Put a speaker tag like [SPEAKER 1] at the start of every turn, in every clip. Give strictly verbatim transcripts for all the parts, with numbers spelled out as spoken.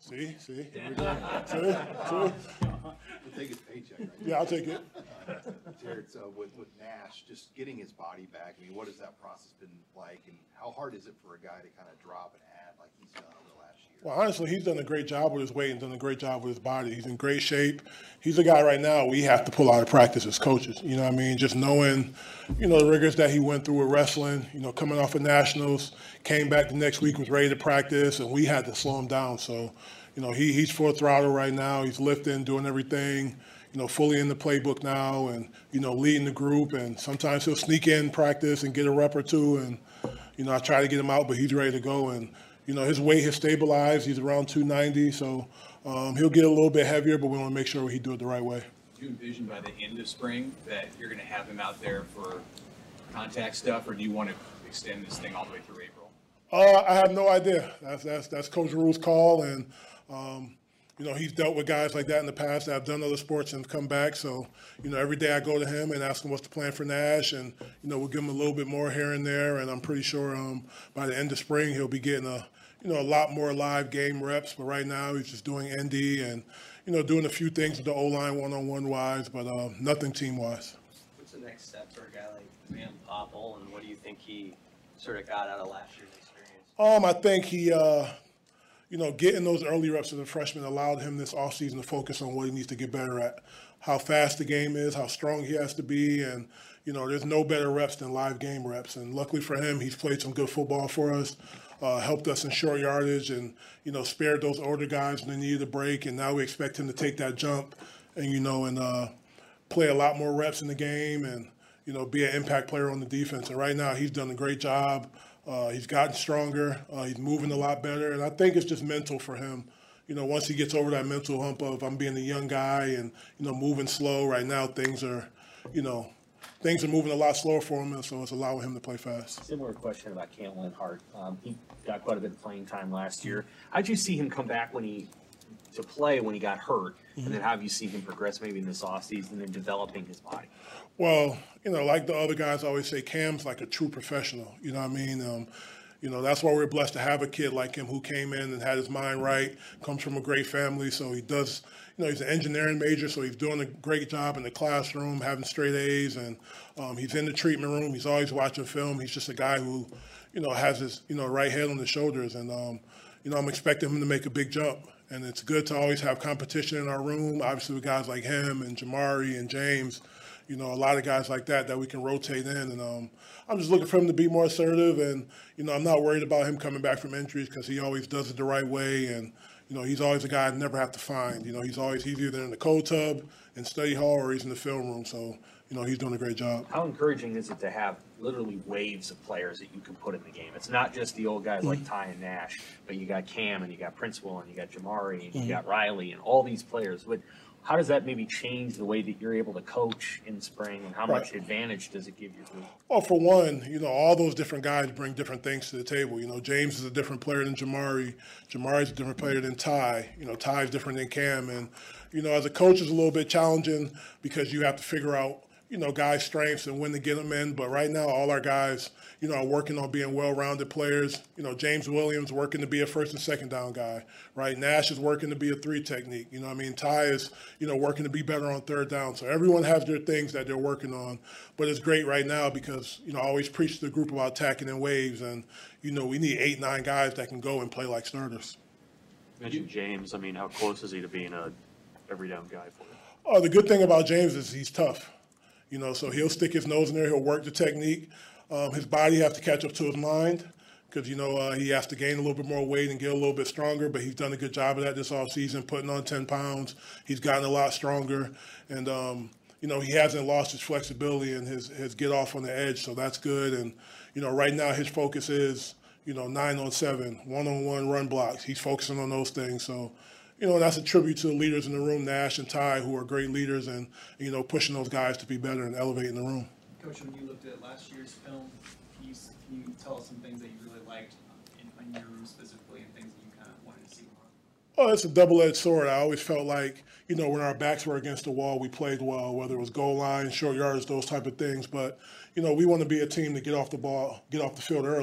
[SPEAKER 1] See, see, here we go. See, see.
[SPEAKER 2] We'll take his paycheck, right?
[SPEAKER 1] Yeah, I'll take it.
[SPEAKER 2] Jared, so with, with Nash, just getting his body back, I mean, what has that process been like, and how hard is it for a guy to kind of drop and add like he's done over the last year?
[SPEAKER 1] Well, honestly, he's done a great job with his weight and done a great job with his body. He's in great shape. He's a guy right now we have to pull out of practice as coaches. You know what I mean? Just knowing, you know, the rigors that he went through with wrestling, you know, coming off of nationals, came back the next week, was ready to practice, and we had to slow him down. So, you know, he, he's full throttle right now. He's lifting, doing everything, you know, fully in the playbook now and, you know, leading the group. And sometimes he'll sneak in practice and get a rep or two. And, you know, I try to get him out, but he's ready to go. And, you know, his weight has stabilized. He's around two ninety. So um, he'll get a little bit heavier, but we want to make sure he do it the right way.
[SPEAKER 3] Do you envision by the end of spring that you're going to have him out there for contact stuff, or do you want to extend this thing all the way through April?
[SPEAKER 1] Uh, I have no idea. That's that's that's Coach Rule's call, and um, you know he's dealt with guys like that in the past that have done other sports and come back. So you know every day I go to him and ask him what's the plan for Nash, and you know we'll give him a little bit more here and there, and I'm pretty sure um, by the end of spring he'll be getting a you know a lot more live game reps. But right now he's just doing N D and you know doing a few things with the O line one on one wise, but uh, nothing team wise.
[SPEAKER 4] What's the next step for a guy like Van Poppel, and what do you think he sort of got out of last year's experience?
[SPEAKER 1] Um, I think he, uh, you know, getting those early reps as a freshman allowed him this offseason to focus on what he needs to get better at, how fast the game is, how strong he has to be, and, you know, there's no better reps than live game reps. And luckily for him, he's played some good football for us, uh, helped us in short yardage and, you know, spared those older guys when they needed a break. And now we expect him to take that jump and, you know, and uh, play a lot more reps in the game and, you know, be an impact player on the defense. And right now he's done a great job. Uh, he's gotten stronger. Uh, he's moving a lot better. And I think it's just mental for him. You know, once he gets over that mental hump of I'm being a young guy and, you know, moving slow, right now things are, you know, things are moving a lot slower for him, and so it's allowing him to play fast.
[SPEAKER 5] Similar question about Cam Lenhart. Um, he got quite a bit of playing time last year. How'd you see him come back when he to play when he got hurt, mm-hmm. and then how have you seen him progress maybe in this offseason and developing his body?
[SPEAKER 1] Well, you know, like the other guys always say, Cam's like a true professional. You know what I mean? Um, you know, that's why we're blessed to have a kid like him who came in and had his mind right, comes from a great family. So he does, you know, he's an engineering major, so he's doing a great job in the classroom, having straight A's, and um, he's in the treatment room. He's always watching film. He's just a guy who, you know, has his, you know, right head on his shoulders. And, um, you know, I'm expecting him to make a big jump. And it's good to always have competition in our room, obviously with guys like him and Jamari and James, you know, a lot of guys like that that we can rotate in. And um, I'm just looking for him to be more assertive. And, you know, I'm not worried about him coming back from injuries because he always does it the right way. And, you know, he's always a guy I never have to find. You know, he's always he's either in the cold tub, in study hall, or he's in the film room. So, you know, he's doing a great job.
[SPEAKER 5] How encouraging is it to have literally waves of players that you can put in the game? It's not just the old guys mm-hmm. like Ty and Nash, but you got Cam and you got Principal and you got Jamari and you mm-hmm. got Riley and all these players. But how does that maybe change the way that you're able to coach in spring, and how right. much advantage does it give your group?
[SPEAKER 1] Well, for one, you know, all those different guys bring different things to the table. You know, James is a different player than Jamari. Jamari's a different player than Ty. You know, Ty's different than Cam. And, you know, as a coach, it's a little bit challenging because you have to figure out, you know, guys' strengths and when to get them in. But right now, all our guys, you know, are working on being well-rounded players. You know, James Williams working to be a first and second down guy, right? Nash is working to be a three technique. You know what I mean? Ty is, you know, working to be better on third down. So everyone has their things that they're working on. But it's great right now because, you know, I always preach to the group about attacking in waves. And, you know, we need eight, nine guys that can go and play like starters.
[SPEAKER 6] You mentioned James. I mean, how close is he to being a every down guy for you?
[SPEAKER 1] Oh, the good thing about James is he's tough. You know, so he'll stick his nose in there. He'll work the technique. Um, his body has to catch up to his mind because, you know, uh, he has to gain a little bit more weight and get a little bit stronger. But he's done a good job of that this offseason, putting on ten pounds. He's gotten a lot stronger. And, um, you know, he hasn't lost his flexibility and his, his get off on the edge. So that's good. And, you know, right now his focus is, you know, nine on seven, one-on-one run blocks. He's focusing on those things. So, you know, and that's a tribute to the leaders in the room, Nash and Ty, who are great leaders and, you know, pushing those guys to be better and elevating the room.
[SPEAKER 7] Coach, when you looked at last year's film, can you, can you tell us some things that you really liked in, in your room specifically and things that you kind of wanted to see more?
[SPEAKER 1] Oh, it's a double-edged sword. I always felt like, you know, when our backs were against the wall, we played well, whether it was goal line, short yards, those type of things. But, you know, we want to be a team to get off the ball, get off the field early.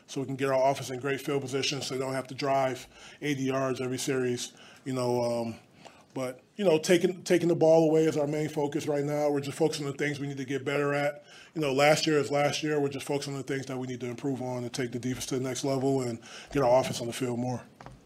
[SPEAKER 1] so we can get our offense in great field position so they don't have to drive eighty yards every series. You know, um, but you know, taking taking the ball away is our main focus right now. We're just focusing on the things we need to get better at. You know, last year is last year. We're just focusing on the things that we need to improve on and take the defense to the next level and get our offense on the field more.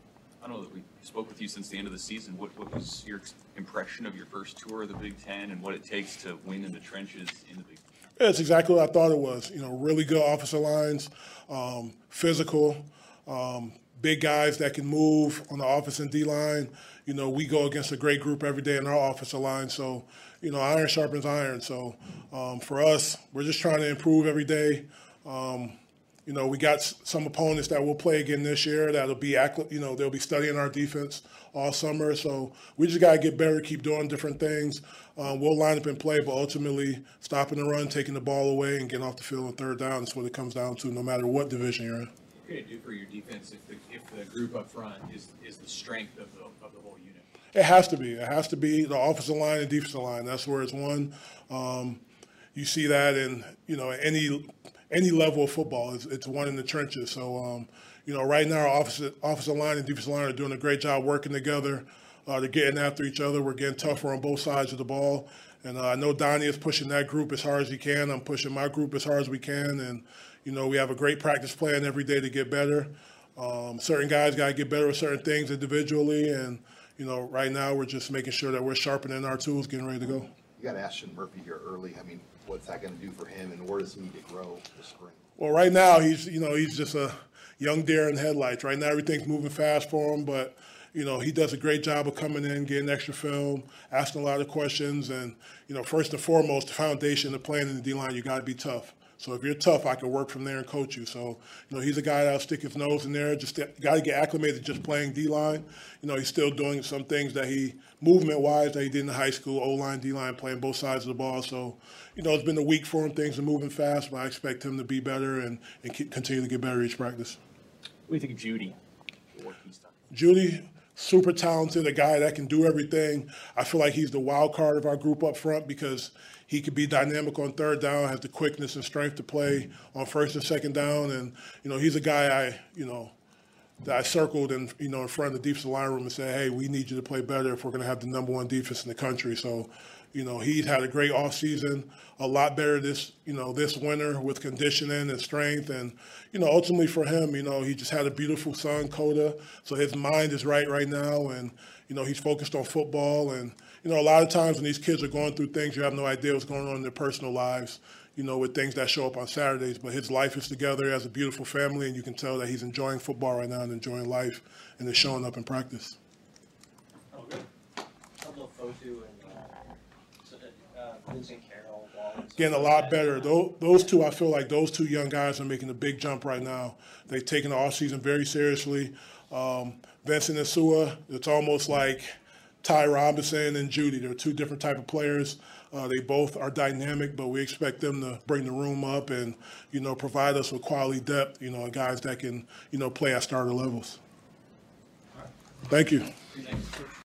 [SPEAKER 3] I know that we spoke with you since the end of the season. What, what was your impression of your first tour of the Big Ten and what it takes to win in the trenches in the Big Ten?
[SPEAKER 1] Yeah, it's exactly what I thought it was. You know, really good offensive lines, um, physical, um, big guys that can move on the offense and D line. You know, we go against a great group every day in our offensive line. So, you know, iron sharpens iron. So um, for us, we're just trying to improve every day. Um, You know, we got some opponents that we'll play again this year that'll be, you know, they'll be studying our defense all summer. So we just got to get better, keep doing different things. Um, we'll line up and play, but ultimately stopping the run, taking the ball away, and getting off the field on third down is what it comes down to, no matter what division you're in.
[SPEAKER 3] What can it do for your defense if the, if the group up front is, is the strength of the, of the whole unit?
[SPEAKER 1] It has to be. It has to be the offensive line and defensive line. That's where it's won. Um, you see that in, you know, any – any level of football. It's, it's one in the trenches. So, um, you know, right now our offensive, offensive line and defensive line are doing a great job working together. Uh, they're getting after each other. We're getting tougher on both sides of the ball. And uh, I know Donnie is pushing that group as hard as he can. I'm pushing my group as hard as we can. And, you know, we have a great practice plan every day to get better. Um, certain guys got to get better with certain things individually. And, you know, right now we're just making sure that we're sharpening our tools, getting ready to go.
[SPEAKER 2] You got Ashton Murphy here early. I mean, what's that going to do for him, and where does he need to grow this spring?
[SPEAKER 1] Well, right now he's, you know, he's just a young deer in headlights. Right now everything's moving fast for him, but you know, he does a great job of coming in, getting extra film, asking a lot of questions, and you know, first and foremost, the foundation of playing in the D-line, you got to be tough. So if you're tough, I can work from there and coach you. So, you know, he's a guy that'll stick his nose in there. Just got to get acclimated to just playing D-line. You know, he's still doing some things that he, movement-wise, that he did in high school, O-line, D-line, playing both sides of the ball. So, you know, it's been a week for him. Things are moving fast, but I expect him to be better and, and keep, continue to get better each practice.
[SPEAKER 5] What do you think of Judy? What he's done?
[SPEAKER 1] Judy, super talented, a guy that can do everything. I feel like he's the wild card of our group up front because he could be dynamic on third down, has the quickness and strength to play on first and second down. And, you know, he's a guy I, you know, that I circled and, you know, in front of the defensive line room and said, hey, we need you to play better if we're going to have the number one defense in the country. So, you know, he's had a great offseason, a lot better this, you know, this winter with conditioning and strength. And, you know, ultimately for him, you know, he just had a beautiful son, Coda. So his mind is right right now. And, you know, he's focused on football. And, you know, a lot of times when these kids are going through things, you have no idea what's going on in their personal lives, you know, with things that show up on Saturdays. But his life is together. He has a beautiful family, and you can tell that he's enjoying football right now and enjoying life, and it's showing up in practice.
[SPEAKER 4] Oh, good. How about Fotu and uh, uh, Vincent Carroll? Wallace?
[SPEAKER 1] Getting a lot better. Those, those two, I feel like those two young guys are making a big jump right now. They've taken the offseason very seriously. Um, Vincent and Sua, it's almost like Ty Robinson and Judy. They're two different type of players. Uh, they both are dynamic, but we expect them to bring the room up and, you know, provide us with quality depth, you know, guys that can, you know, play at starter levels. Thank you.